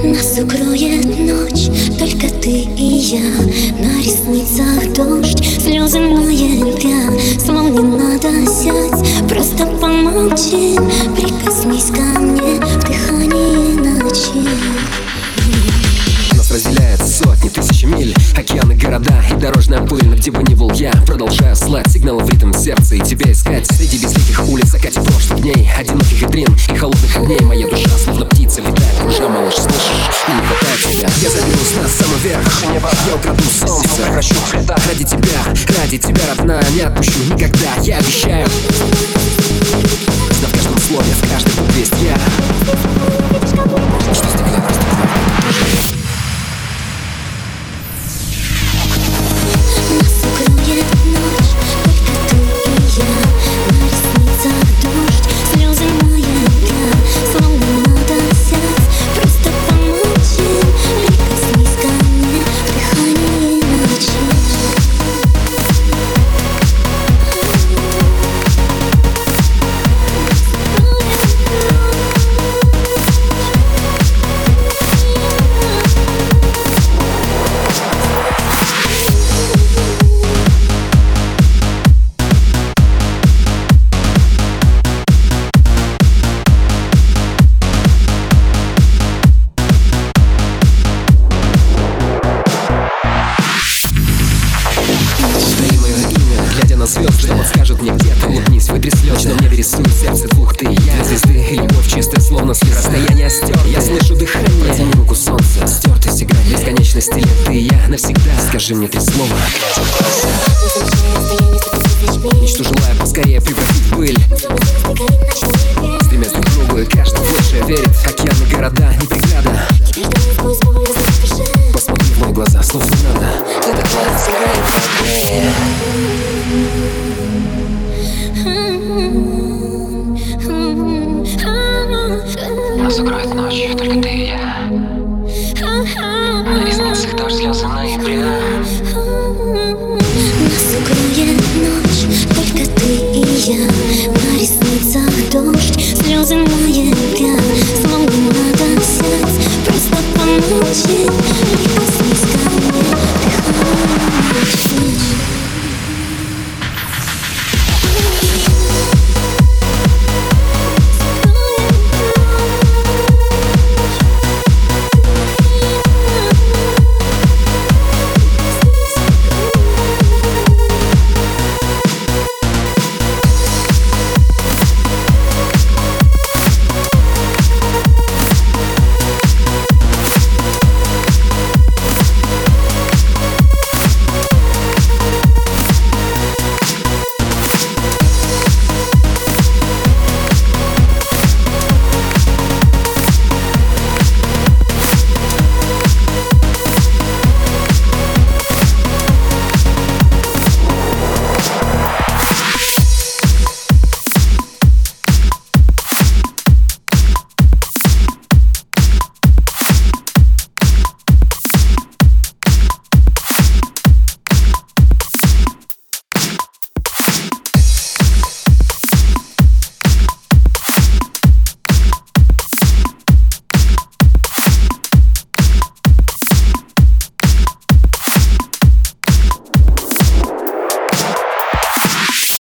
Нас укроет ночь, только ты и я. На ресницах дождь, слезы ноября. Словно не надо сядь, просто помолчи. Прикоснись ко мне в дыхании ночи. Нас разделяет сотни, тысячи миль, океаны, города и дорожная пыль. Но где бы ни был я, продолжаю слать сигналы в ритм сердца и тебя искать среди безликих улиц, закате прошлых дней, одиноких витрин и холодных огней. Моя душа словно птица летает, кружа, малыш, слышишь? И не хватает тебя. Я заберусь на самый верх, я украду солнце ради тебя, родная, не отпущу никогда, я обещаю. В каждом слове, в каждой букве есть я. Что стекло просто на звезды, что подскажет мне где-то. Улыбнись, вытри слезы, но мне рисует сердце двух ты и я. Звезды и любовь чистая, словно след. Расстояние стер, я слышу дыхание. Протяни руку солнца, стертый сигнал бесконечности лет. Ты и я навсегда. Скажи мне 3 слова. Мечту желаю поскорее превратить в пыль. Стремясь друг к другу, и каждый больше верит. Океаны, города, не преграда. Посмотри в мои глаза, слов не надо. Нас укроет ночь, только ты и я. На ресницах дождь, слезы ноября. Нас укроет ночь, только ты и я. На ресницах дождь, слезы ноября.